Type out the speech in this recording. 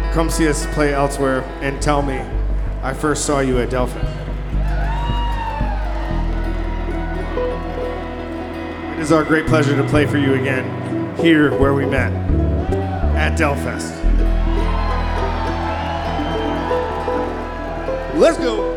come see us play elsewhere and tell me I first saw you at Delphi. It is our great pleasure to play for you again here where we met at Delfest. Let's go.